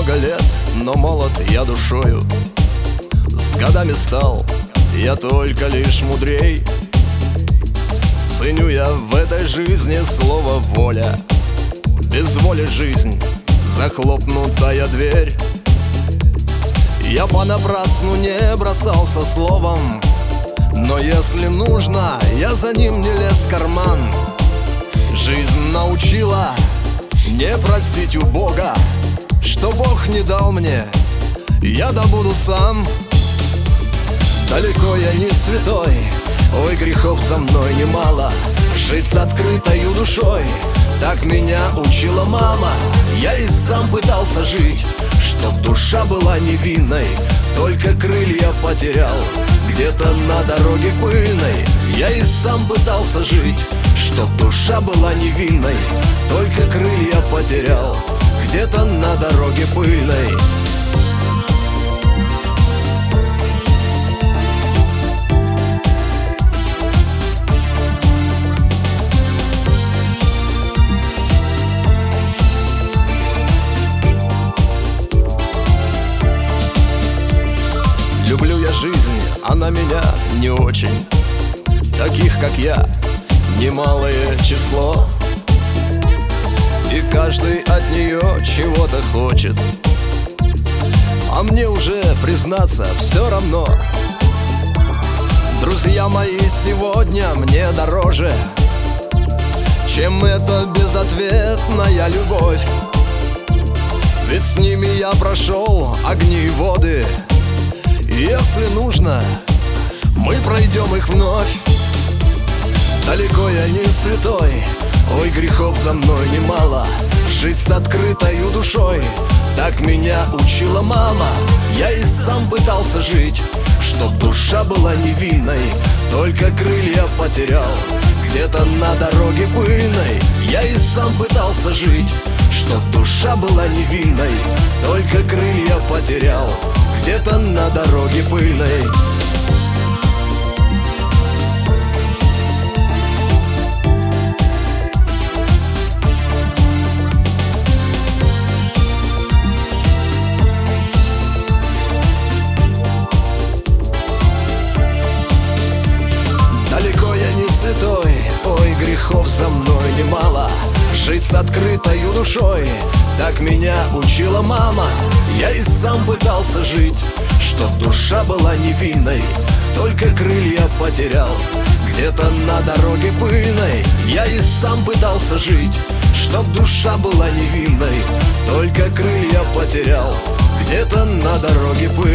много лет, но молод я душою. С годами стал я только лишь мудрей. Ценю я в этой жизни слово воля. Без воли жизнь захлопнутая дверь. Я понапрасну не бросался словом, но если нужно, я за ним не лез в карман. Жизнь научила не просить у Бога, что Бог не дал мне, я добуду сам. Далеко я не святой, ой, грехов за мной немало. Жить с открытою душой, так меня учила мама. Я и сам пытался жить, чтоб душа была невинной, только крылья потерял где-то на дороге пыльной. Я и сам пытался жить, чтоб душа была невинной, только крылья потерял где-то на дороге пыльной. Люблю я жизнь, она меня не очень. Таких, как я, немалое число, и каждый от нее чего-то хочет. А мне уже, признаться, все равно. Друзья мои сегодня мне дороже, чем эта безответная любовь. Ведь с ними я прошел огни и воды, и если нужно, мы пройдем их вновь. Далеко я не святой, ой, грехов за мной немало. Жить с открытою душой, так меня учила мама. Я и сам пытался жить, чтоб душа была невинной, только крылья потерял где-то на дороге пыльной. Я и сам пытался жить, чтоб душа была невинной, только крылья потерял где-то на дороге пыльной. Далеко я не святой, ой, грехов за мной немало. Жить с открытою душой, так меня учила мама. Я и сам пытался жить, чтоб душа была невинной, только крылья потерял где-то на дороге пыльной. Я и сам пытался жить, чтоб душа была невинной, только крылья потерял где-то на дороге пыльной.